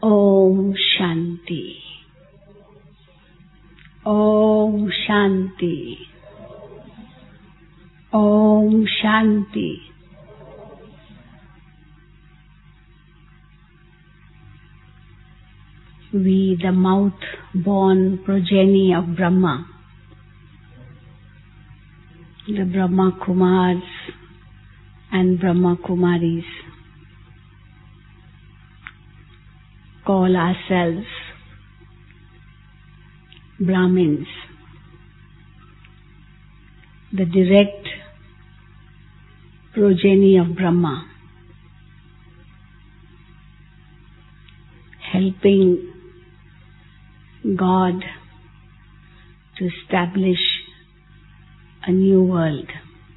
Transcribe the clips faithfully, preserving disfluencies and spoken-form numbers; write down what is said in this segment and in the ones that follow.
Om Shanti. Om Shanti. Om Shanti. We, the mouth-born progeny of Brahma, the Brahma Kumars and Brahma Kumaris, call ourselves Brahmins, the direct progeny of Brahma, helping God to establish a new world.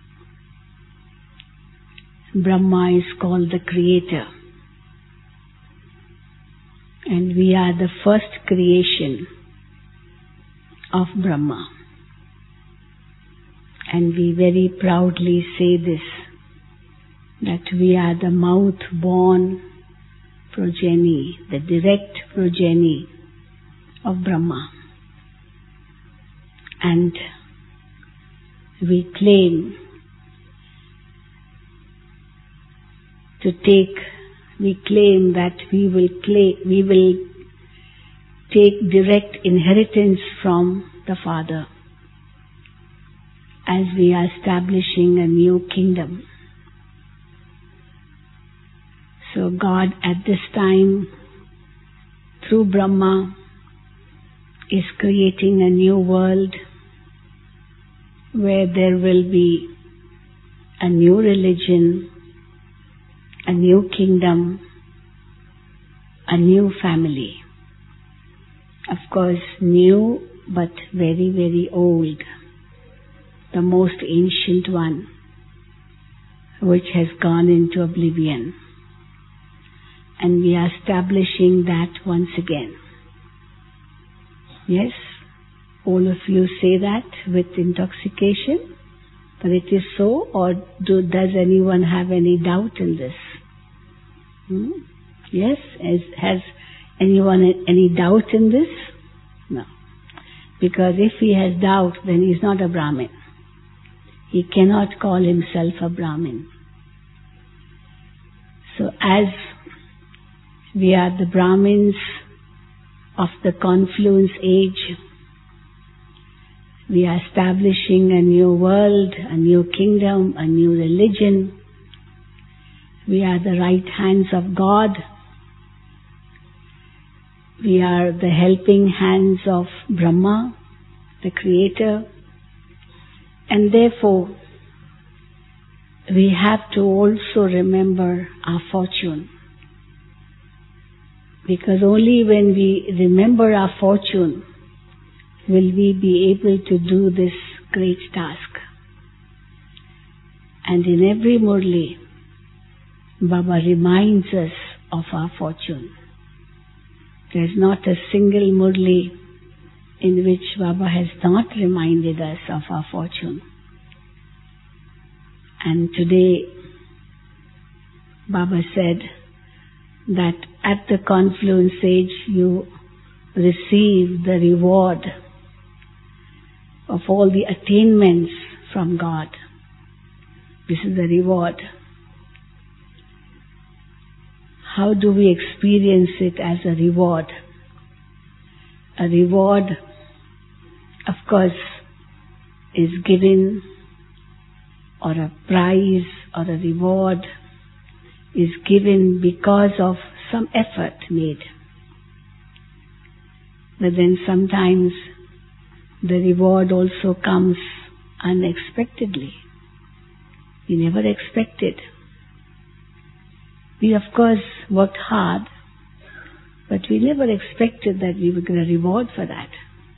Brahma is called the creator, and we are the first creation of Brahma. And we very proudly say this, that we are the mouth-born progeny, the direct progeny of Brahma. And we claim to take, we claim that we will claim, we will take direct inheritance from the Father as we are establishing a new kingdom. So God at this time, through Brahma, is creating a new world where there will be a new religion, a new kingdom, a new family. Of course, new but very, very old, the most ancient one, which has gone into oblivion. And we are establishing that once again. Yes, all of you say that with intoxication, but it is so, or do, does anyone have any doubt in this? Hmm? Yes, has, has anyone any doubt in this? No. Because if he has doubt, then he is not a Brahmin. He cannot call himself a Brahmin. So as we are the Brahmins of the confluence age, we are establishing a new world, a new kingdom, a new religion. We are the right hands of God. We are the helping hands of Brahma, the Creator. And therefore, we have to also remember our fortune. Because only when we remember our fortune will we be able to do this great task. And in every Murli, Baba reminds us of our fortune. There is not a single Murli in which Baba has not reminded us of our fortune. And today, Baba said that at the confluence age you receive the reward of all the attainments from God. This is the reward. How do we experience it as a reward? A reward, of course, is given, or a prize or a reward is given because of some effort made. But then sometimes the reward also comes unexpectedly. We never expected. We of course worked hard, but we never expected that we would get a reward for that.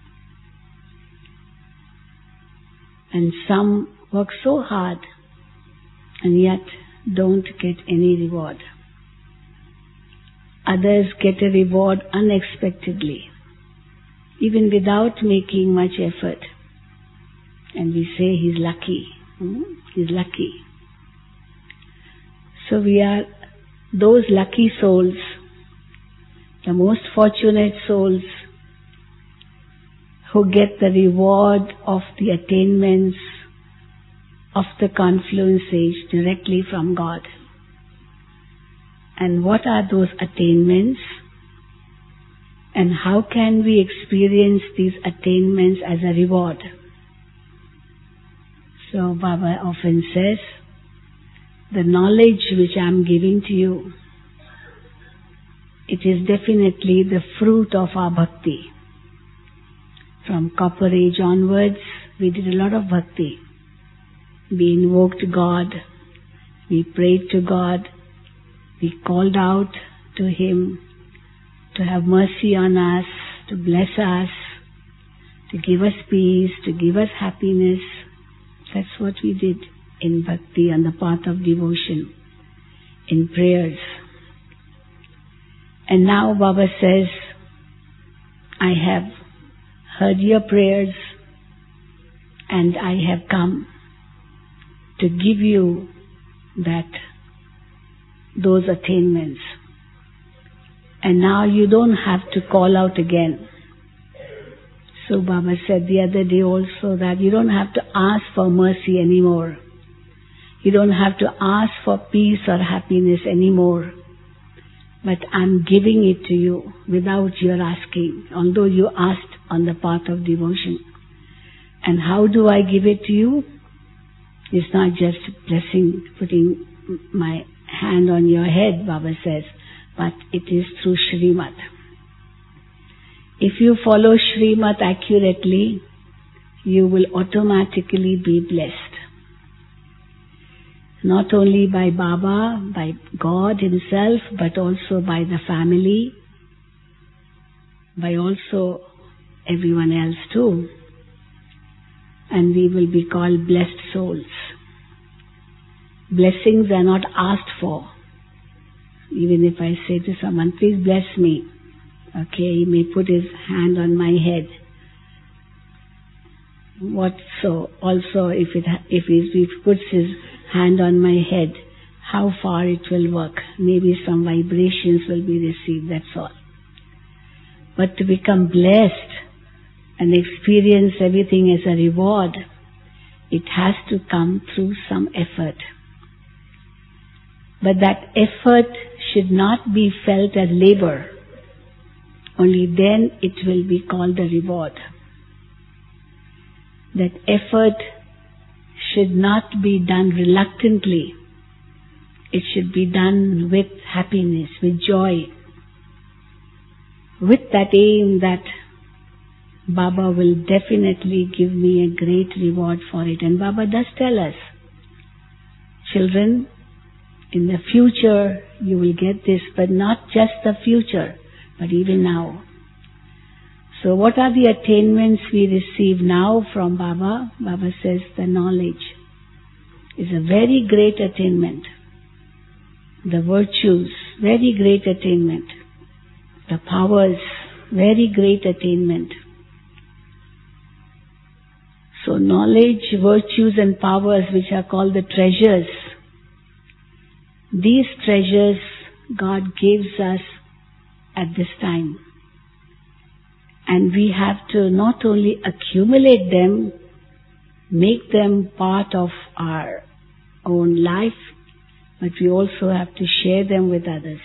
And some work so hard and yet don't get any reward. Others get a reward unexpectedly, even without making much effort. And we say he's lucky. Hmm? He's lucky. So we are those lucky souls the most fortunate souls who get the reward of the attainments of the confluence age directly from God. And what are those attainments? And how can we experience these attainments as a reward? So Baba often says, the knowledge which I am giving to you, it is definitely the fruit of our bhakti. From Copper Age onwards, we did a lot of bhakti. We invoked God, we prayed to God, we called out to Him to have mercy on us, to bless us, to give us peace, to give us happiness. That's what we did in bhakti, on the path of devotion, in prayers. And now Baba says, I have heard your prayers and I have come to give you that, those attainments. And now you don't have to call out again. So Baba said the other day also that you don't have to ask for mercy anymore. You don't have to ask for peace or happiness anymore. But I'm giving it to you without your asking, although you asked on the path of devotion. And how do I give it to you? It's not just blessing, putting my hand on your head, Baba says, but it is through Shrimad. If you follow Shrimad accurately, you will automatically be blessed. Not only by Baba, by God Himself, but also by the family, by also everyone else too. And we will be called blessed souls. Blessings are not asked for. Even if I say to someone, please bless me, okay, he may put his hand on my head. What so? Also, if it if he puts his hand on my head, how far it will work? Maybe some vibrations will be received, that's all. But to become blessed and experience everything as a reward, it has to come through some effort. But that effort should not be felt as labor. Only then it will be called a reward. That effort should not be done reluctantly. It should be done with happiness, with joy, with that aim that Baba will definitely give me a great reward for it. And Baba does tell us, children, in the future you will get this, but not just the future, but even now. So what are the attainments we receive now from Baba? Baba says the knowledge is a very great attainment. The virtues, very great attainment. The powers, very great attainment. So knowledge, virtues and powers, which are called the treasures, these treasures God gives us at this time. And we have to not only accumulate them, make them part of our own life, but we also have to share them with others.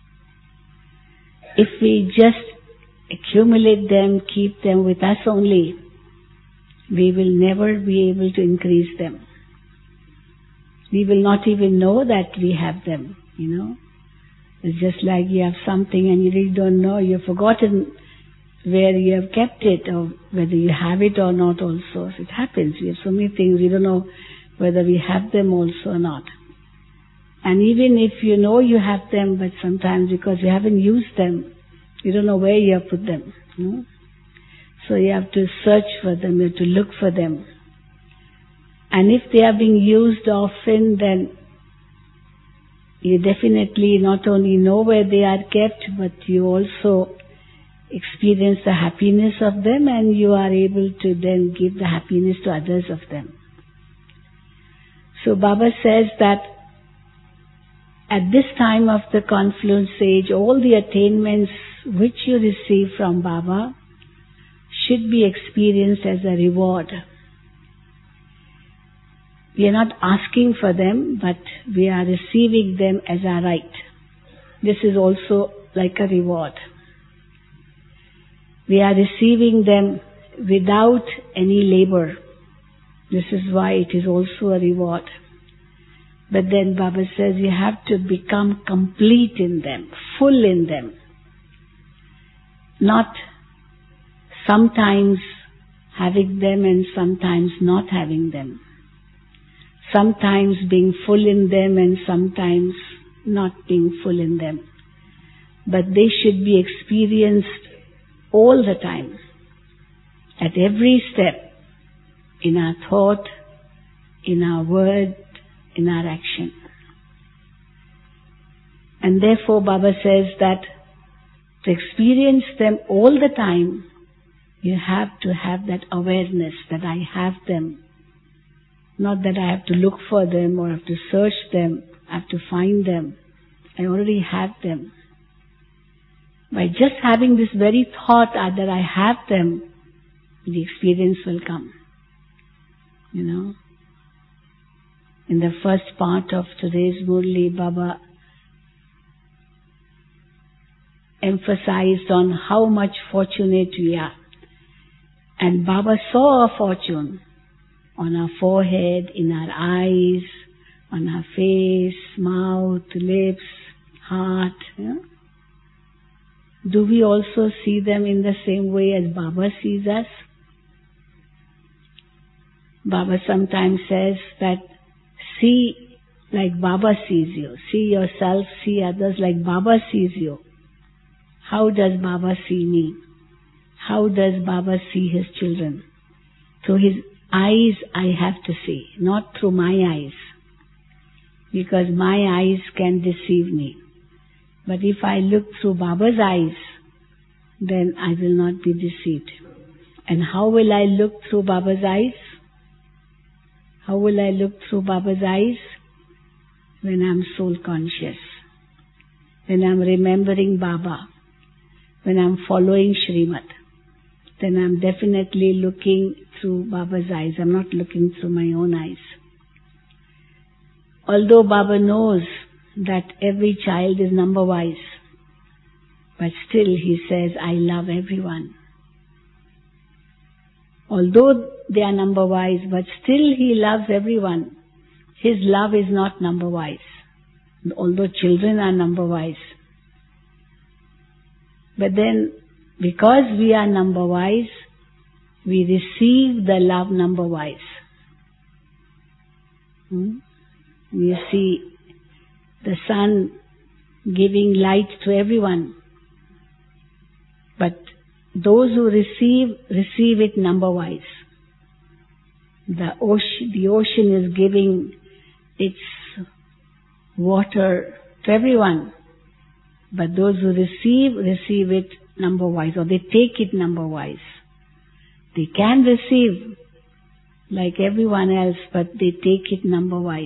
If we just accumulate them, keep them with us only, we will never be able to increase them. We will not even know that we have them, you know. It's just like you have something and you really don't know, you've forgotten where you have kept it or whether you have it or not also. It happens. We have so many things, we don't know whether we have them also or not. And even if you know you have them, but sometimes because you haven't used them, you don't know where you have put them. You know? So you have to search for them, you have to look for them. And if they are being used often, then you definitely not only know where they are kept, but you also experience the happiness of them, and you are able to then give the happiness to others of them. So Baba says that at this time of the confluence age, all the attainments which you receive from Baba should be experienced as a reward. We are not asking for them, but we are receiving them as our right. This is also like a reward. We are receiving them without any labor. This is why it is also a reward. But then Baba says you have to become complete in them, full in them. Not sometimes having them and sometimes not having them. Sometimes being full in them and sometimes not being full in them. But they should be experienced all the time, at every step, in our thought, in our word, in our action. And therefore Baba says that to experience them all the time, you have to have that awareness that I have them. Not that I have to look for them or have to search them, I have to find them. I already have them. By just having this very thought that I have them, the experience will come. You know. In the first part of today's Murli, Baba emphasized on how much fortunate we are. And Baba saw our fortune on our forehead, in our eyes, on our face, mouth, lips, heart. You know? Do we also see them in the same way as Baba sees us? Baba sometimes says that see like Baba sees you. See yourself, see others like Baba sees you. How does Baba see me? How does Baba see his children? Through his eyes I have to see, not through my eyes. Because my eyes can deceive me. But if I look through Baba's eyes, then I will not be deceived. And how will I look through Baba's eyes? How will I look through Baba's eyes? When I'm soul conscious. When I'm remembering Baba. When I'm following Srimad. Then I'm definitely looking through Baba's eyes. I'm not looking through my own eyes. Although Baba knows that every child is number wise, but still he says, I love everyone. Although they are number wise, but still he loves everyone. His love is not number wise. Although children are number wise. But then, because we are number wise, we receive the love number wise. Hmm? You see the sun giving light to everyone. But those who receive, receive it number-wise. The ocean, the ocean is giving its water to everyone. But those who receive, receive it number-wise, or they take it number-wise. They can receive like everyone else, but they take it number-wise.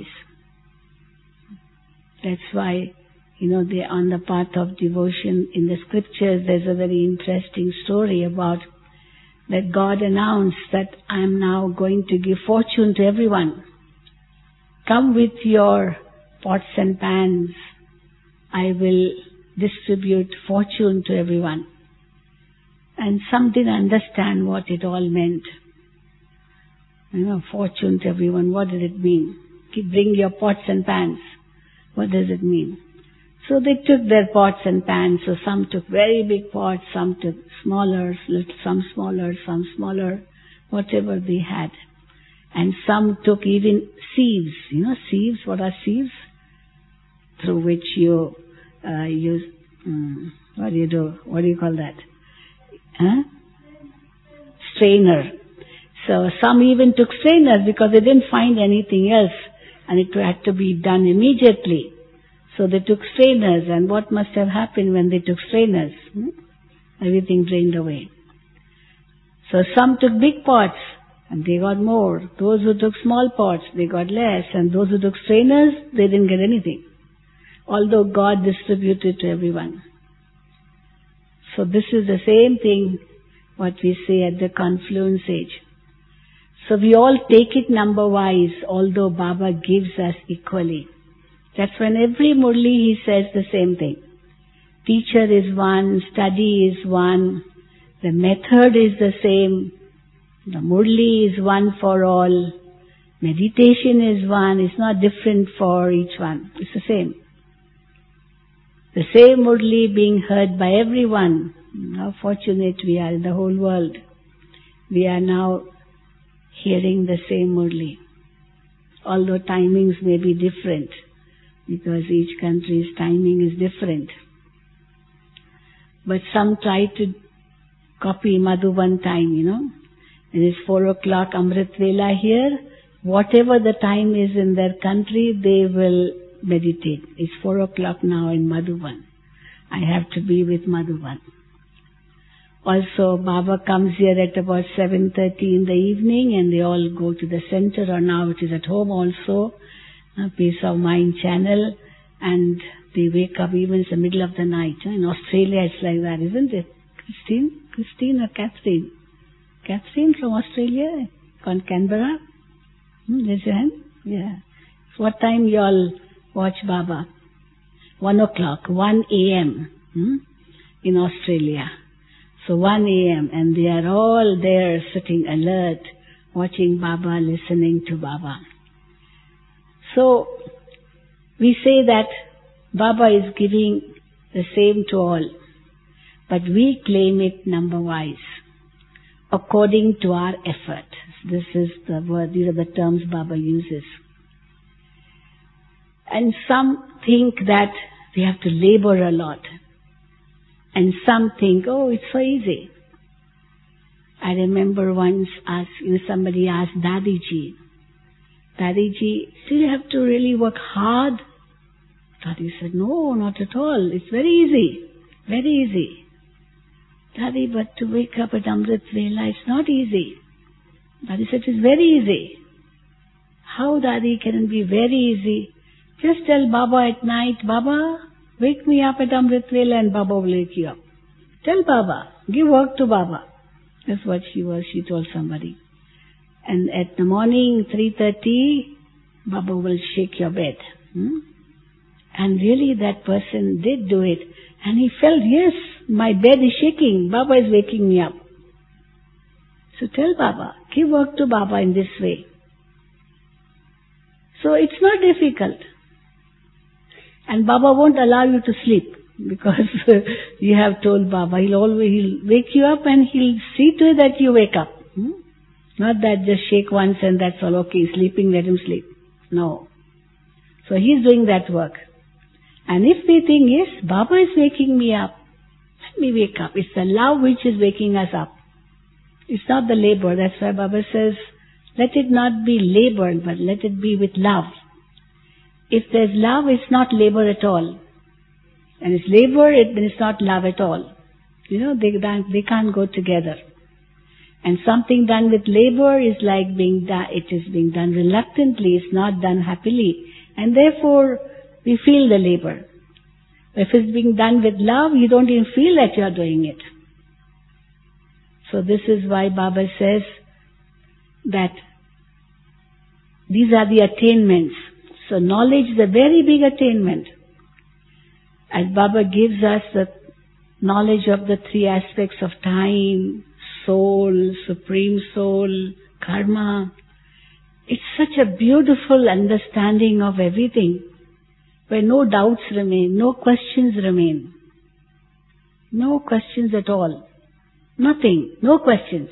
That's why, you know, they on the path of devotion in the scriptures, there's a very interesting story about that God announced that I am now going to give fortune to everyone. Come with your pots and pans. I will distribute fortune to everyone. And some didn't understand what it all meant. You know, fortune to everyone, what does it mean? Bring your pots and pans. What does it mean? So they took their pots and pans. So some took very big pots, some took smaller, some smaller, some smaller, whatever they had. And some took even sieves. You know sieves? What are sieves? Through which you uh, use, um, what do you do? What do you call that? Huh? Strainer. So some even took strainers because they didn't find anything else. And it had to be done immediately. So they took strainers, and what must have happened when they took strainers? Hmm? Everything drained away. So some took big pots, and they got more. Those who took small pots, they got less. And those who took strainers, they didn't get anything. Although God distributed to everyone. So this is the same thing what we say at the confluence age. So we all take it number-wise, although Baba gives us equally. That's when every Murli he says the same thing. Teacher is one, study is one, the method is the same, the Murli is one for all, meditation is one, it's not different for each one, it's the same. The same Murli being heard by everyone. How fortunate we are in the whole world. We are now hearing the same Murli. Although timings may be different, because each country's timing is different. But some try to copy Madhuban time, you know. It is four o'clock Amrit Vela here. Whatever the time is in their country, they will meditate. It's four o'clock now in Madhuban. I have to be with Madhuban. Also, Baba comes here at about seven thirty in the evening and they all go to the center, or now it is at home also, a Peace of Mind channel, and they wake up even in the middle of the night. In Australia it's like that, isn't it? Christine? Christine or Catherine? Catherine from Australia? From Canberra? Hmm, raise your hand. Yeah. So what time you all watch Baba? One o'clock, one a.m. Hmm? in Australia. So one a.m. and they are all there sitting alert, watching Baba, listening to Baba. So we say that Baba is giving the same to all, but we claim it number-wise, according to our effort. This is the word, these are the terms Baba uses. And some think that we have to labor a lot. And some think, oh, it's so easy. I remember once asked, you know, somebody asked Dadiji, Dadiji, do you have to really work hard? Daddy said, no, not at all. It's very easy. Very easy. Daddy, but to wake up at Amrit Vela, it's not easy. Daddy said, it's very easy. How, Daddy, can it be very easy? Just tell Baba at night, Baba, wake me up at Amrit Vela, and Baba will wake you up. Tell Baba. Give work to Baba. That's what she was. She told somebody. And at the morning, three thirty, Baba will shake your bed. Hmm? And really that person did do it. And he felt, yes, my bed is shaking. Baba is waking me up. So tell Baba. Give work to Baba in this way. So it's not difficult. And Baba won't allow you to sleep, because you have told Baba. He'll always he'll wake you up and he'll see to it that you wake up. Hmm? Not that just shake once and that's all, okay, sleeping, let him sleep. No. So he's doing that work. And if we think, yes, Baba is waking me up, let me wake up. It's the love which is waking us up. It's not the labor. That's why Baba says, let it not be labor, but let it be with love. If there's love, it's not labor at all. And it's labor, it, then it's not love at all. You know, they, they can't go together. And something done with labor is like being done, it is being done reluctantly, it's not done happily. And therefore, we feel the labor. If it's being done with love, you don't even feel that you are doing it. So this is why Baba says that these are the attainments. So knowledge is a very big attainment. As Baba gives us the knowledge of the three aspects of time, soul, supreme soul, karma, it's such a beautiful understanding of everything, where no doubts remain, no questions remain. No questions at all. Nothing. No questions.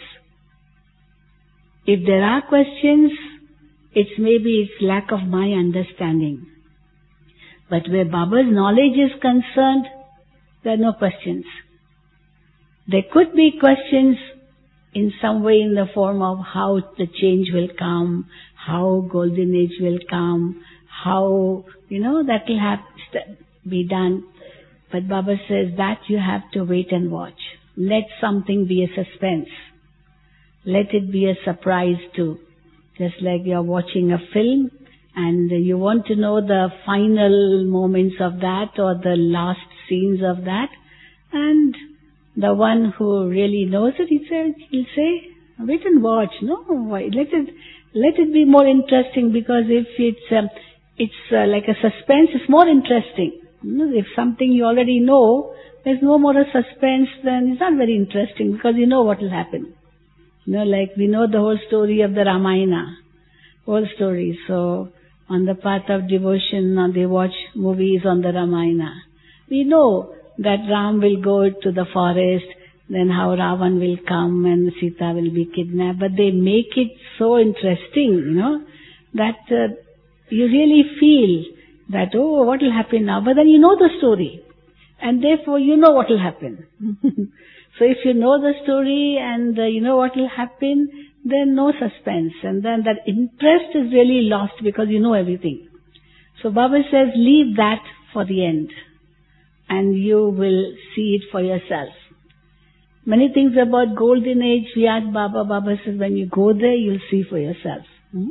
If there are questions, it's maybe it's lack of my understanding. But where Baba's knowledge is concerned, there are no questions. There could be questions in some way in the form of how the change will come, how golden age will come, how, you know, that will have to be done. But Baba says that you have to wait and watch. Let something be a suspense. Let it be a surprise too. Just like you're watching a film and you want to know the final moments of that or the last scenes of that, and the one who really knows it, he'll say, he'll say, wait and watch. No, why? Let it, let it be more interesting, because if it's, um, it's uh, like a suspense, it's more interesting. You know, if something you already know, there's no more a suspense, then it's not very interesting, because you know what will happen. You know, like we know the whole story of the Ramayana, whole story. So, on the path of devotion, now they watch movies on the Ramayana. We know that Ram will go to the forest, then how Ravan will come and Sita will be kidnapped. But they make it so interesting, you know, that uh, you really feel that, oh, what will happen now? But then you know the story, and therefore you know what will happen. So if you know the story and uh, you know what will happen, then no suspense, and then that interest is really lost because you know everything. So Baba says, leave that for the end, and you will see it for yourself. Many things about golden age, we ask Baba. Baba says, when you go there, you'll see for yourself. Hmm?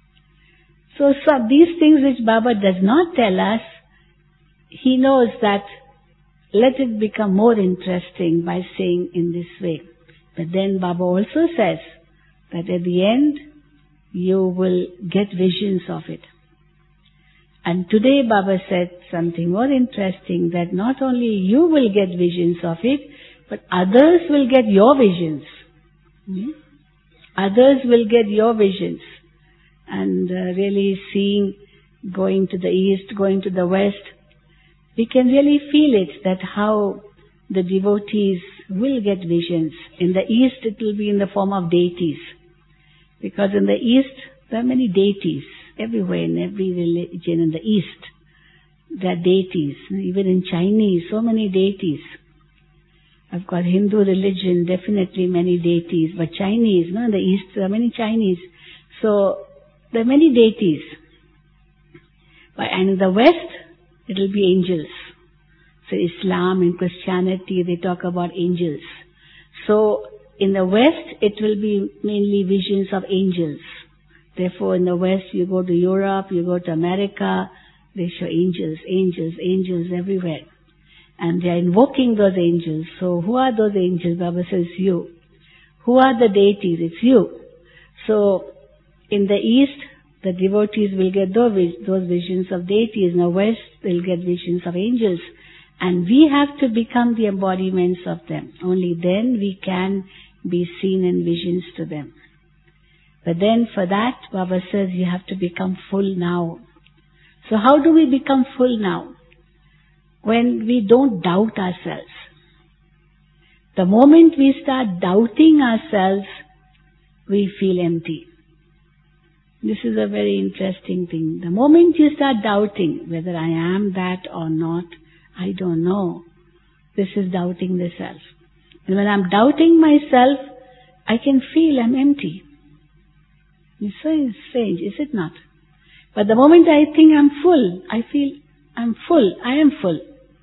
So, so these things which Baba does not tell us, he knows that let it become more interesting by saying in this way. But then Baba also says that at the end, you will get visions of it. And today Baba said something more interesting, that not only you will get visions of it, but others will get your visions. Hmm? Others will get your visions. And uh, really seeing, going to the east, going to the west, we can really feel it, that how the devotees will get visions. In the east it will be in the form of deities. Because in the east there are many deities. Everywhere, in every religion in the east, there are deities. Even in Chinese, so many deities. I've got Hindu religion, definitely many deities. But Chinese, no, in the east there are many Chinese. So, there are many deities. But, and in the west, it will be angels. So Islam and Christianity, they talk about angels. So in the west, it will be mainly visions of angels. Therefore in the west, you go to Europe, you go to America, they show angels, angels, angels everywhere. And they are invoking those angels. So who are those angels? Baba says, you. Who are the deities? It's you. So in the east, the devotees will get those visions of deities. In the west, they'll get visions of angels. And we have to become the embodiments of them. Only then we can be seen in visions to them. But then for that, Baba says, you have to become full now. So how do we become full now? When we don't doubt ourselves. The moment we start doubting ourselves, we feel empty. This is a very interesting thing. The moment you start doubting whether I am that or not, I don't know. This is doubting the self. And when I'm doubting myself, I can feel I'm empty. It's so strange, is it not? But the moment I think I'm full, I feel I'm full, I am full.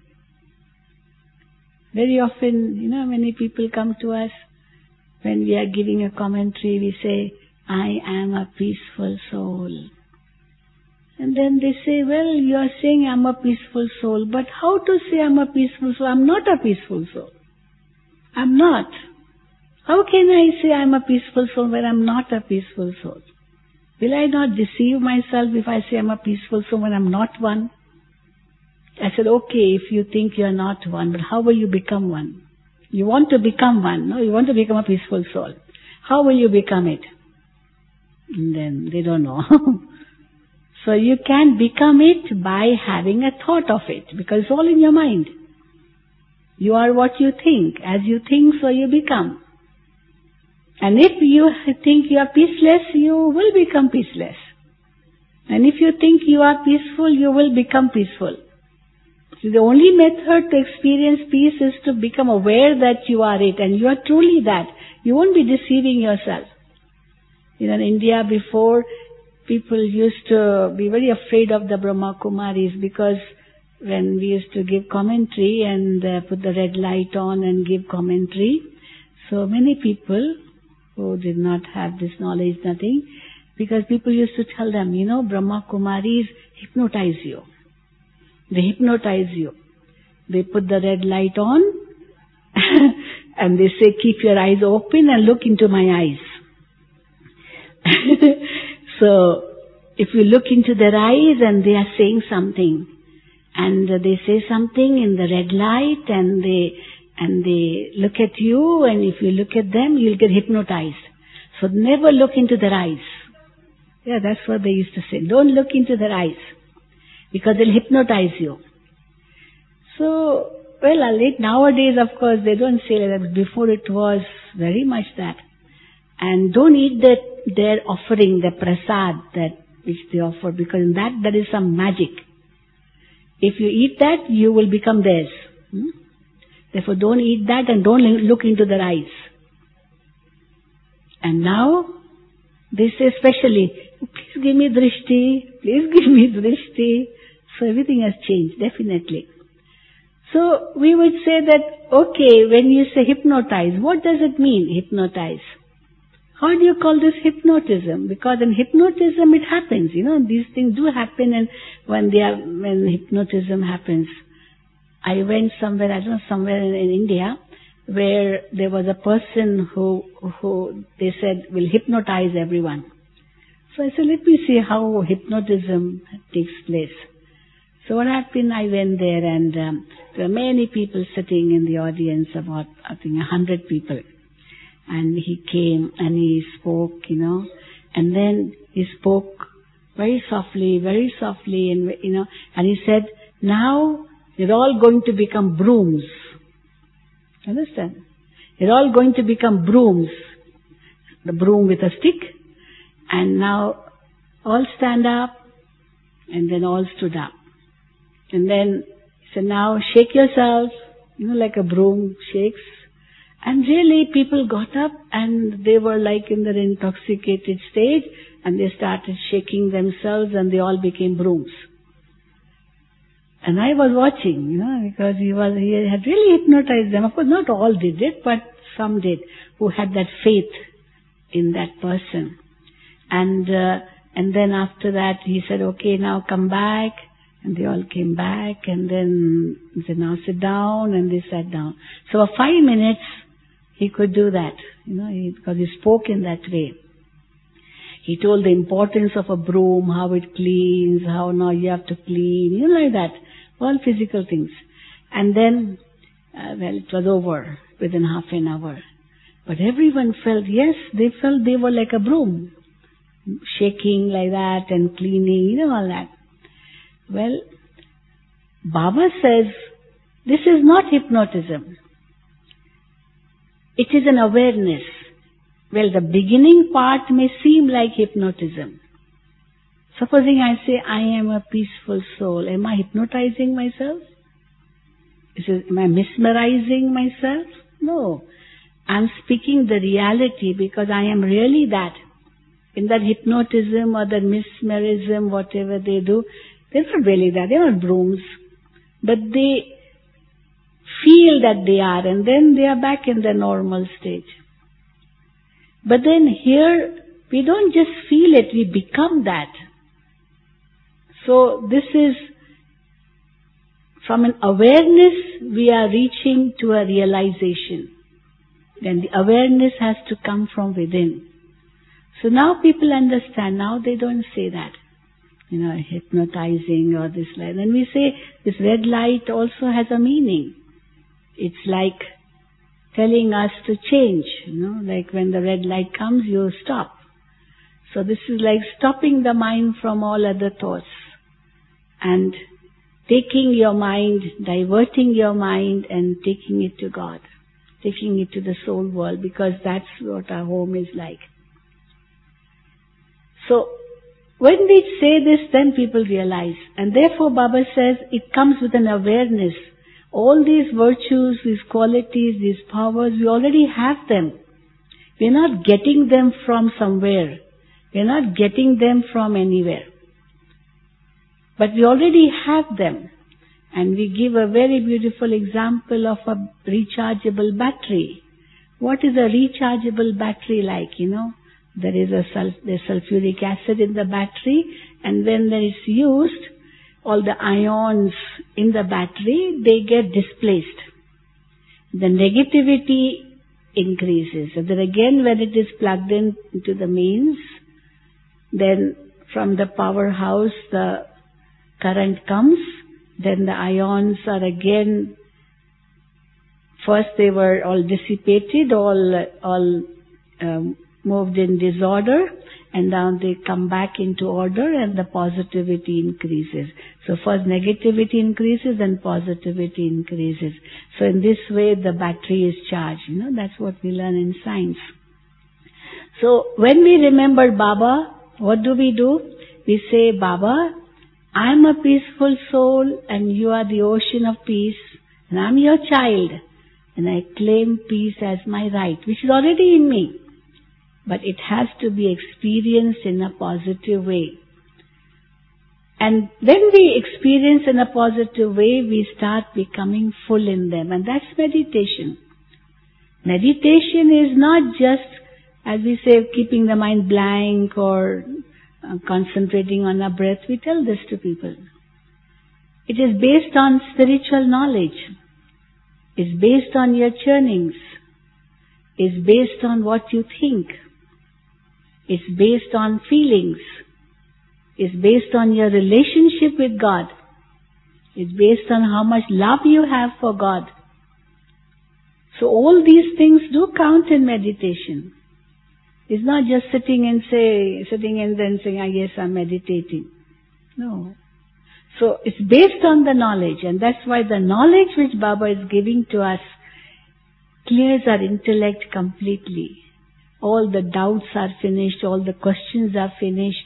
Very often, you know, many people come to us when we are giving a commentary, we say, I am a peaceful soul. And then they say, well, you are saying I'm a peaceful soul, but how to say I'm a peaceful soul? I'm not a peaceful soul. I'm not. How can I say I'm a peaceful soul when I'm not a peaceful soul? Will I not deceive myself if I say I'm a peaceful soul when I'm not one? I said, okay, if you think you're not one, but how will you become one? You want to become one, no? You want to become a peaceful soul. How will you become it? And then they don't know. So you can become it by having a thought of it, because it's all in your mind. You are what you think. As you think, so you become. And if you think you are peaceless, you will become peaceless. And if you think you are peaceful, you will become peaceful. So the only method to experience peace is to become aware that you are it, and you are truly that. You won't be deceiving yourself. You know, in India before, people used to be very afraid of the Brahma Kumaris, because when we used to give commentary and uh, put the red light on and give commentary, so many people who did not have this knowledge, nothing, because people used to tell them, you know, Brahma Kumaris hypnotize you. They hypnotize you. They put the red light on And they say, keep your eyes open and look into my eyes. So, if you look into their eyes and they are saying something, and they say something in the red light, and they and they look at you, and if you look at them, you'll get hypnotized. So never look into their eyes. Yeah, that's what they used to say. Don't look into their eyes, because they'll hypnotize you. So, well, late nowadays, of course, they don't say like that. Before it was very much that. And don't eat that their offering, the prasad that which they offer, because in that there is some magic. If you eat that, you will become theirs. Hmm? Therefore, don't eat that and don't look into their eyes. And now, they say especially, please give me drishti, please give me drishti. So everything has changed, definitely. So we would say that, okay, when you say hypnotize, what does it mean, hypnotize? How do you call this hypnotism? Because in hypnotism it happens, you know, these things do happen, and when they are, when hypnotism happens. I went somewhere, I don't know, somewhere in, in India, where there was a person who, who they said will hypnotize everyone. So I said, let me see how hypnotism takes place. So what happened, I went there, and um, there were many people sitting in the audience, about, I think, a hundred people. And he came and he spoke, you know, and then he spoke very softly, very softly, and, you know, and he said, now you're all going to become brooms. Understand? You're all going to become brooms. The broom with a stick. And now all stand up, and then all stood up. And then he said, now shake yourself, you know, like a broom shakes. And really people got up, and they were like in their intoxicated stage, and they started shaking themselves, and they all became brooms. And I was watching, you know, because he was, he had really hypnotized them. Of course, not all did it, but some did, who had that faith in that person. And, uh, and then after that he said, okay, now come back. And they all came back, and then he said, now sit down, and they sat down. So for five minutes, he could do that, you know, he, because he spoke in that way. He told the importance of a broom, how it cleans, how now you have to clean, you know, like that. All physical things. And then, uh, well, it was over within half an hour. But everyone felt, yes, they felt they were like a broom, shaking like that and cleaning, you know, all that. Well, Baba says, this is not hypnotism. It is an awareness. Well, the beginning part may seem like hypnotism. Supposing I say, I am a peaceful soul, am I hypnotizing myself? Is it, am I mesmerizing myself? No. I'm speaking the reality, because I am really that. In that hypnotism or that mesmerism, whatever they do, they're not really that. They're not brooms. But they feel that they are, and then they are back in their normal stage. But then here, we don't just feel it, we become that. So this is, from an awareness, we are reaching to a realization. Then the awareness has to come from within. So now people understand, now they don't say that, you know, hypnotizing or this light. Then we say, this red light also has a meaning. It's like telling us to change, you know, like when the red light comes, you stop. So this is like stopping the mind from all other thoughts and taking your mind, diverting your mind and taking it to God, taking it to the soul world, because that's what our home is like. So when we say this, then people realize, and therefore Baba says it comes with an awareness. All these virtues, these qualities, these powers, we already have them. We're not getting them from somewhere. We're not getting them from anywhere. But we already have them. And we give a very beautiful example of a rechargeable battery. What is a rechargeable battery like, you know? There is a sul- there's sulfuric acid in the battery, and when it's used, all the ions in the battery, they get displaced. The negativity increases. And then again when it is plugged in into the mains, then from the powerhouse the current comes, then the ions are again, first they were all dissipated, all, all um, moved in disorder, and now they come back into order and the positivity increases. So first negativity increases and positivity increases. So in this way the battery is charged. You know, that's what we learn in science. So when we remember Baba, what do we do? We say, Baba, I'm a peaceful soul and you are the ocean of peace and I'm your child and I claim peace as my right, which is already in me. But it has to be experienced in a positive way. And when we experience in a positive way, we start becoming full in them. And that's meditation. Meditation is not just, as we say, keeping the mind blank or uh, concentrating on our breath. We tell this to people. It is based on spiritual knowledge. It's based on your churnings. It's based on what you think. It's based on feelings. It's based on your relationship with God. It's based on how much love you have for God. So all these things do count in meditation. It's not just sitting and say, sitting and then saying, ah, yes, I'm meditating. No. So it's based on the knowledge, and that's why the knowledge which Baba is giving to us clears our intellect completely. All the doubts are finished, all the questions are finished,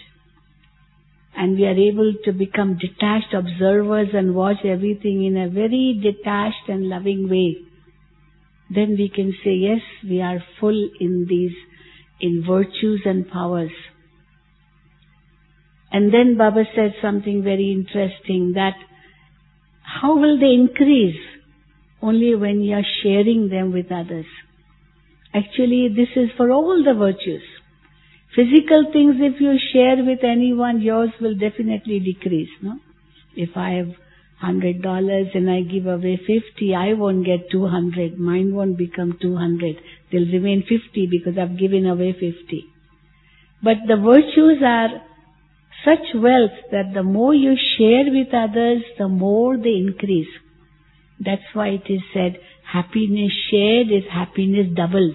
and we are able to become detached observers and watch everything in a very detached and loving way. Then we can say, yes, we are full in these, in virtues and powers. And then Baba said something very interesting, that how will they increase? Only when you are sharing them with others. Actually, this is for all the virtues. Physical things, if you share with anyone, yours will definitely decrease, no? If I have one hundred dollars and I give away fifty, I won't get two hundred. Mine won't become two hundred. They'll remain fifty because I've given away fifty. But the virtues are such wealth that the more you share with others, the more they increase. That's why it is said, happiness shared is happiness doubled.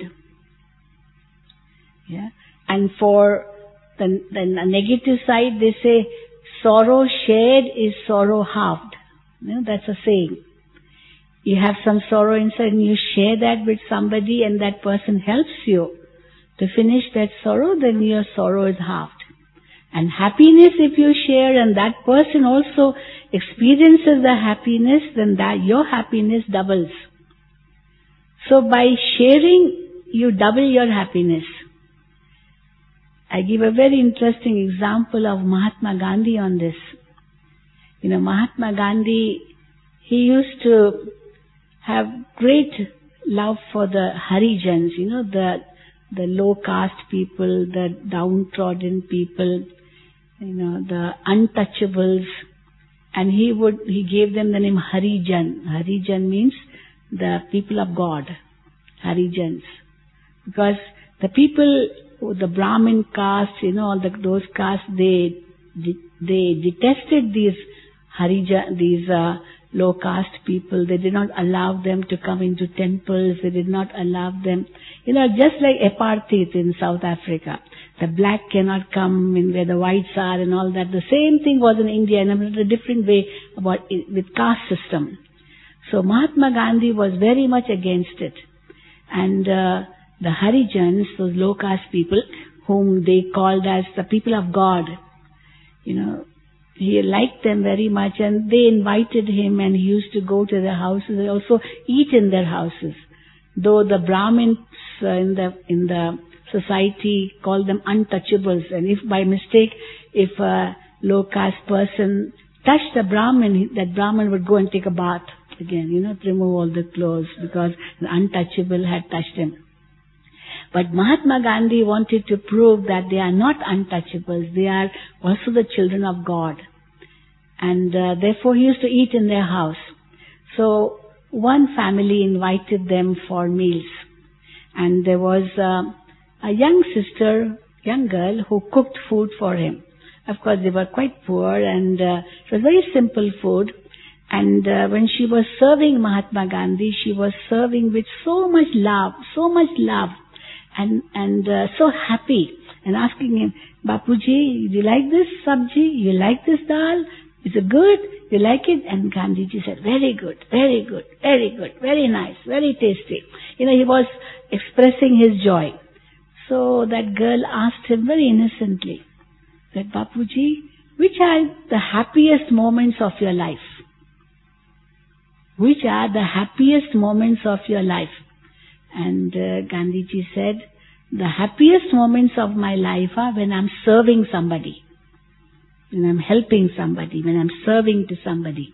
Yeah. And for the, the negative side, they say, sorrow shared is sorrow halved. You know, that's a saying. You have some sorrow inside and you share that with somebody and that person helps you to finish that sorrow, then your sorrow is halved. And happiness, if you share and that person also experiences the happiness, then that your happiness doubles. So by sharing, you double your happiness. I give a very interesting example of Mahatma Gandhi on this. You know, Mahatma Gandhi, he used to have great love for the Harijans, you know, the the low caste people, the downtrodden people, you know, the untouchables. And he would, he gave them the name Harijan. Harijan means the people of God, Harijans. Because the people, the Brahmin caste, you know, all the, those castes, they, they detested these Harijan, these uh, low caste people. They did not allow them to come into temples. They did not allow them, you know, just like apartheid in South Africa. The black cannot come in where the whites are and all that. The same thing was in India in a different way about it, with caste system. So Mahatma Gandhi was very much against it. And uh, the Harijans, those low caste people, whom they called as the people of God, you know, he liked them very much and they invited him and he used to go to their houses and also eat in their houses. Though the Brahmins uh, in the in the society called them untouchables, and if by mistake, if a low caste person touched a Brahmin, that Brahmin would go and take a bath again, you know, to remove all the clothes because the untouchable had touched him. But Mahatma Gandhi wanted to prove that they are not untouchables, they are also the children of God. And uh, therefore he used to eat in their house. So one family invited them for meals. And there was uh, a young sister, young girl, who cooked food for him. Of course, they were quite poor, and uh, it was very simple food. And uh, when she was serving Mahatma Gandhi, she was serving with so much love, so much love, and and uh, so happy, and asking him, Bapuji, do you like this sabji? You like this dal? Is it good? You like it? And Gandhiji said, very good, very good, very good, very nice, very tasty. You know, he was expressing his joy. So that girl asked him very innocently, that Bapuji, which are the happiest moments of your life? Which are the happiest moments of your life? And uh, Gandhiji said, the happiest moments of my life are when I'm serving somebody, when I'm helping somebody, when I'm serving to somebody.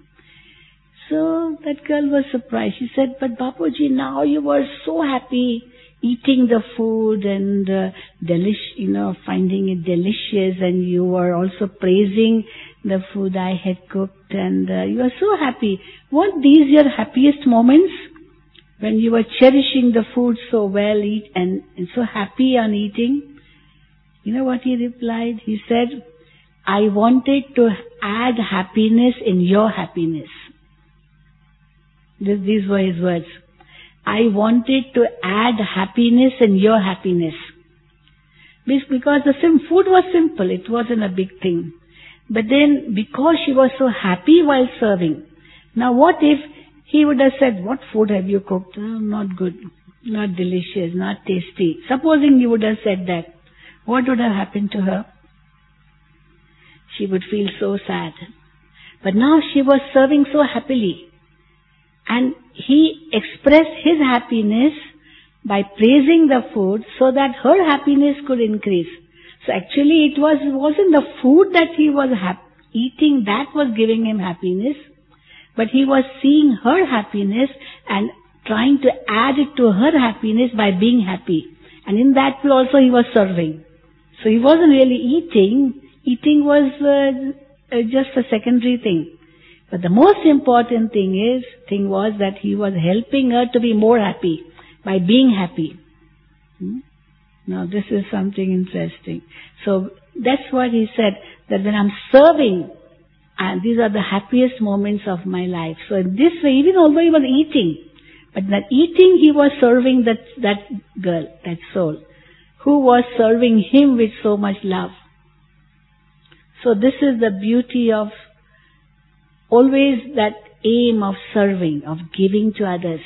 So that girl was surprised. She said, but Bapuji, now you were so happy eating the food and uh, delish, you know, finding it delicious, and you were also praising the food I had cooked, and uh, you were so happy. Weren't these your happiest moments? When you were cherishing the food so well, eat and, and so happy on eating? You know what he replied? He said, I wanted to add happiness in your happiness. This, these were his words. I wanted to add happiness in your happiness. Because the sim- food was simple, it wasn't a big thing. But then, because she was so happy while serving, now what if he would have said, what food have you cooked? Oh, not good, not delicious, not tasty. Supposing he would have said that, what would have happened to her? She would feel so sad. But now she was serving so happily. And he expressed his happiness by praising the food so that her happiness could increase. So actually it was, wasn't the food that he was hap- eating that was giving him happiness, but he was seeing her happiness and trying to add it to her happiness by being happy. And in that way also he was serving. So he wasn't really eating. Eating was uh, uh, just a secondary thing. But the most important thing is, thing was that he was helping her to be more happy by being happy. Hmm? Now this is something interesting. So that's what he said, that when I'm serving, and these are the happiest moments of my life. So in this way, even although he was eating, but that eating he was serving that, that girl, that soul, who was serving him with so much love. So this is the beauty of always that aim of serving, of giving to others.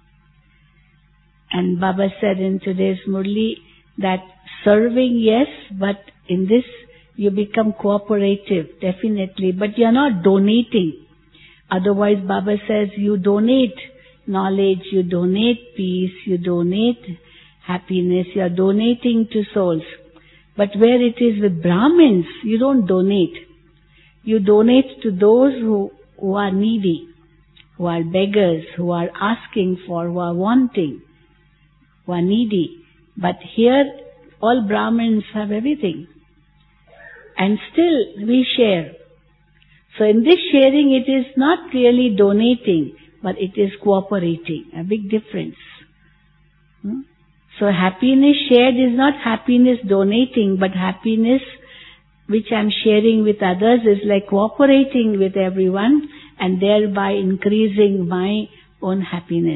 And Baba said in today's Murli that serving, yes, but in this you become cooperative, definitely, but you are not donating. Otherwise Baba says you donate knowledge, you donate peace, you donate happiness, you are donating to souls. But where it is with Brahmins, you don't donate. You donate to those who, who are needy, who are beggars, who are asking for, who are wanting, who are needy. But here, all Brahmins have everything. And still we share. So in this sharing, it is not really donating, but it is cooperating. A big difference. Hmm? So happiness shared is not happiness donating, but happiness which I am sharing with others is like cooperating with everyone and thereby increasing my own happiness.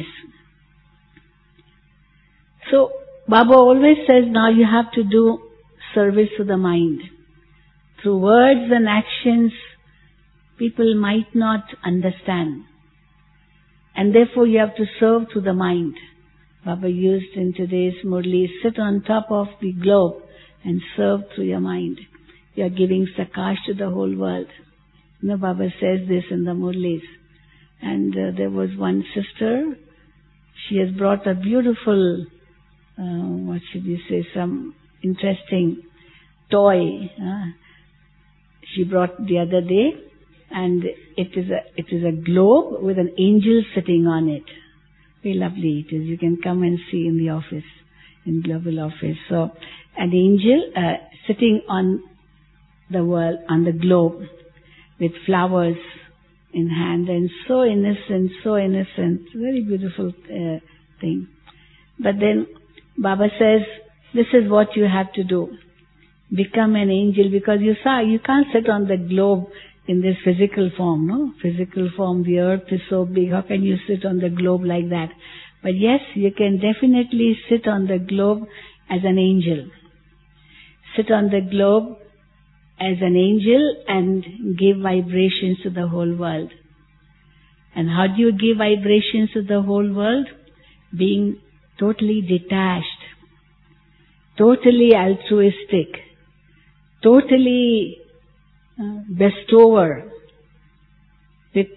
So Baba always says, now you have to do service to the mind. Through words and actions, people might not understand. And therefore you have to serve to the mind. Baba used in today's Murli, sit on top of the globe and serve through your mind. You are giving Sakash to the whole world. You know, Baba says this in the Murlis. And uh, there was one sister, she has brought a beautiful, uh, what should you say, some interesting toy. Uh, she brought the other day, and it is a it is a globe with an angel sitting on it. Very lovely it is. You can come and see in the office, in global office. So, an angel uh, sitting on the world, on the globe, with flowers in hand, and so innocent, so innocent, very beautiful uh, thing. But then, Baba says, this is what you have to do. Become an angel, because you saw, you can't sit on the globe in this physical form, no? Physical form, the earth is so big, how can you sit on the globe like that? But yes, you can definitely sit on the globe as an angel. Sit on the globe as an angel and give vibrations to the whole world. And how do you give vibrations to the whole world? Being totally detached, totally altruistic, totally uh, bestower, with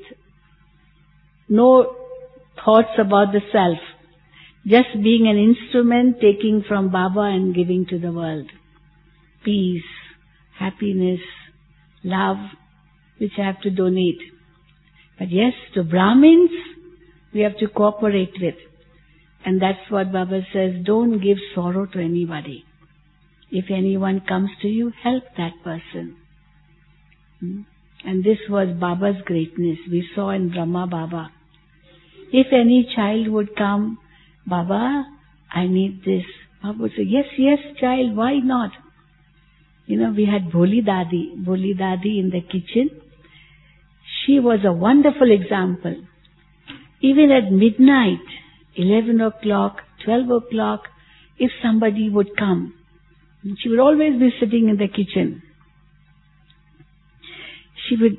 no thoughts about the self, just being an instrument, taking from Baba and giving to the world. Peace, happiness, love, which I have to donate. But yes, to Brahmins, we have to cooperate with. And that's what Baba says, don't give sorrow to anybody. If anyone comes to you, help that person. Hmm? And this was Baba's greatness. We saw in Brahma Baba. If any child would come, Baba, I need this. Baba would say, yes, yes, child, why not? You know, we had Bholi Dadi, Bholi Dadi in the kitchen. She was a wonderful example. Even at midnight, eleven o'clock, twelve o'clock, if somebody would come, she would always be sitting in the kitchen. She would,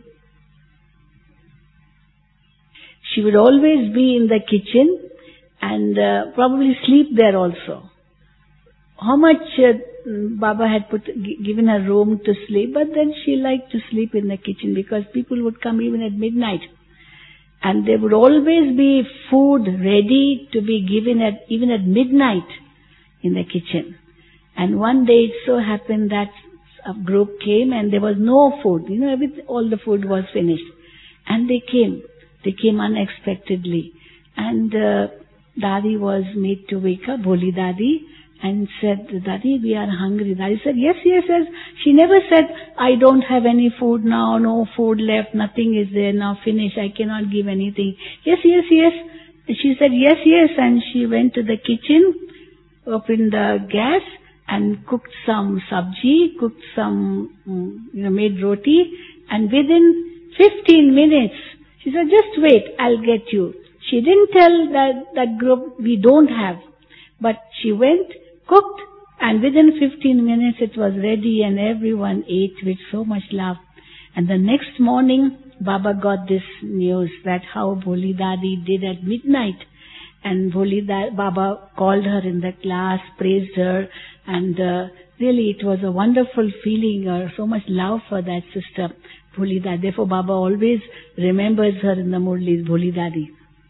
she would always be in the kitchen and uh, probably sleep there also. How much uh, Baba had put, g- given her room to sleep, but then she liked to sleep in the kitchen because people would come even at midnight. And there would always be food ready to be given at even at midnight in the kitchen. And one day it so happened that a group came and there was no food. You know, everything, all the food was finished. And they came. They came unexpectedly. And uh, Dadi was made to wake up, Bholi Dadi, and said, Dadi, we are hungry. Dadi said, yes, yes, yes. She never said, I don't have any food now, no food left, nothing is there now, finish, I cannot give anything. Yes, yes, yes. She said, yes, yes. And she went to the kitchen, opened the gas, and cooked some sabji, cooked some, you know, made roti, and within fifteen minutes, she said, just wait, I'll get you. She didn't tell that, that group, we don't have. But she went, cooked, and within fifteen minutes it was ready and everyone ate with so much love. And the next morning, Baba got this news that how Bholi Dadi did at midnight. And Bholi Dadi, Baba called her in the class, praised her, and uh, really it was a wonderful feeling, uh, so much love for that sister, Bholi Dadi. Therefore Baba always remembers her in the Murlis, Bholi Dadi.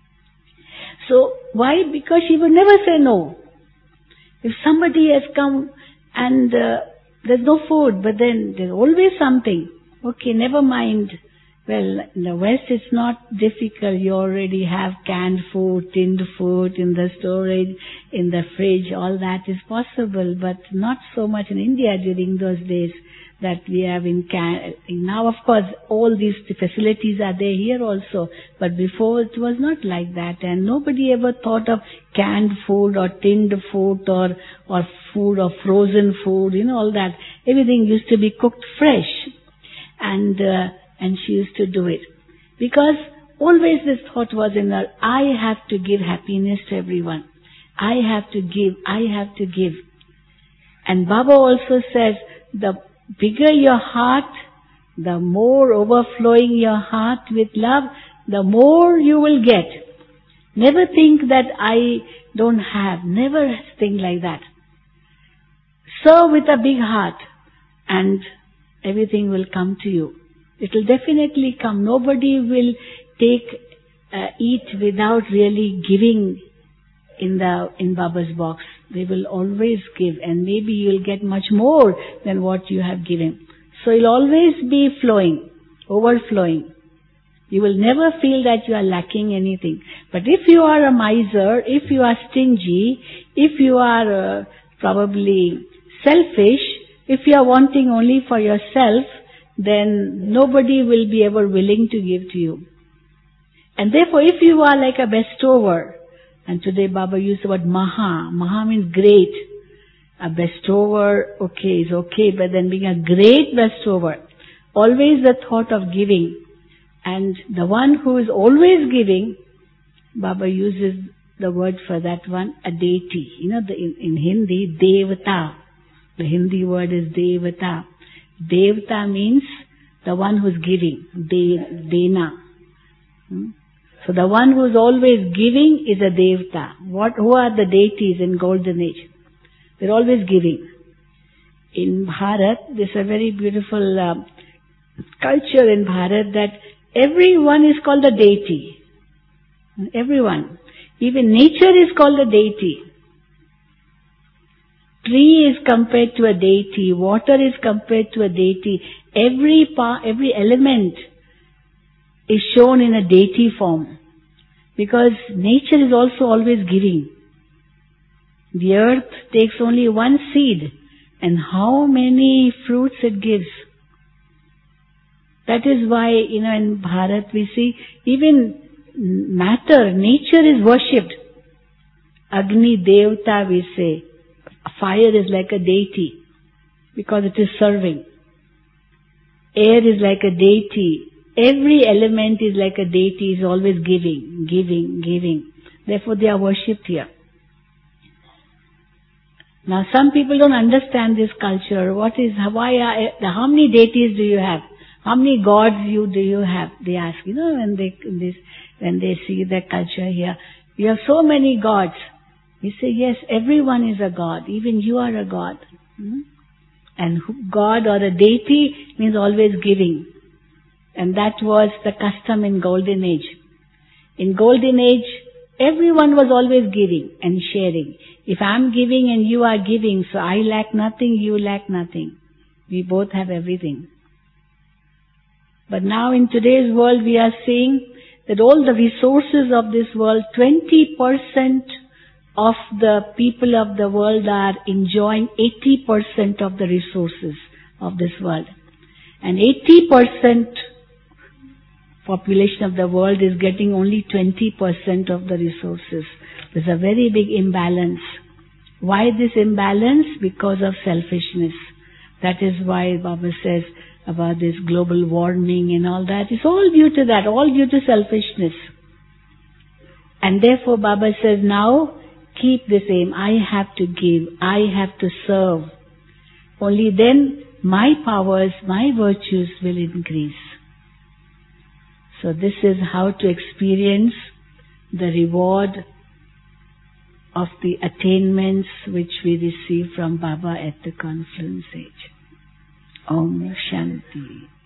So, why? Because she would never say no. If somebody has come and uh, there's no food, but then there's always something. Okay, never mind. Well, in the West it's not difficult. You already have canned food, tinned food in the storage, in the fridge. All that is possible, but not so much in India during those days that we have in can. Now, of course, all these facilities are there here also, but before it was not like that, and nobody ever thought of canned food or tinned food or or food or frozen food, you know, all that. Everything used to be cooked fresh, and uh, and she used to do it because always this thought was in her: I have to give happiness to everyone. I have to give. I have to give. And Baba also says the bigger your heart, the more overflowing your heart with love, the more you will get. Never think that I don't have. Never think like that. Serve with a big heart and everything will come to you. It will definitely come. Nobody will take, uh, eat without really giving in the, in Baba's box. They will always give, and maybe you will get much more than what you have given. So you'll always be flowing, overflowing. You will never feel that you are lacking anything. But if you are a miser, if you are stingy, if you are uh, probably selfish, if you are wanting only for yourself, then nobody will be ever willing to give to you. And therefore, if you are like a bestower, And today Baba used the word Maha. Maha means great. A bestower, okay, is okay, but then being a great bestower, always the thought of giving. And the one who is always giving, Baba uses the word for that one, a deity. You know, the, in, in Hindi, Devata. The Hindi word is Devata. Devata means the one who's giving, De, Dena. Hmm? So the one who's always giving is a Devata. What, who are the deities in Golden Age? They're always giving. In Bharat, there's a very beautiful uh, culture in Bharat that everyone is called a deity. Everyone. Even nature is called a deity. Tree is compared to a deity. Water is compared to a deity. Every part, every element is shown in a deity form. Because nature is also always giving. The earth takes only one seed, and how many fruits it gives. That is why, you know, in Bharat we see even matter, nature is worshipped. Agni Devta we say. Fire is like a deity because it is serving. Air is like a deity. Every element is like a deity, is always giving, giving, giving. Therefore they are worshipped here. Now some people don't understand this culture. What is, why are, how many deities do you have? How many gods you do you have? They ask, you know, when they, this, when they see the culture here. You have so many gods. You say, yes, everyone is a god. Even you are a god. Hmm? And God or a deity means always giving. And that was the custom in Golden Age. In Golden Age, everyone was always giving and sharing. If I'm giving and you are giving, so I lack nothing, you lack nothing. We both have everything. But now in today's world we are seeing that all the resources of this world, twenty percent of the people of the world are enjoying eighty percent of the resources of this world. And eighty percent population of the world is getting only twenty percent of the resources. There's a very big imbalance. Why this imbalance? Because of selfishness. That is why Baba says about this global warming and all that. It's all due to that, all due to selfishness. And therefore Baba says, now keep this aim. I have to give. I have to serve. Only then my powers, my virtues will increase. So this is how to experience the reward of the attainments which we receive from Baba at the Confluence Age. Om Shanti.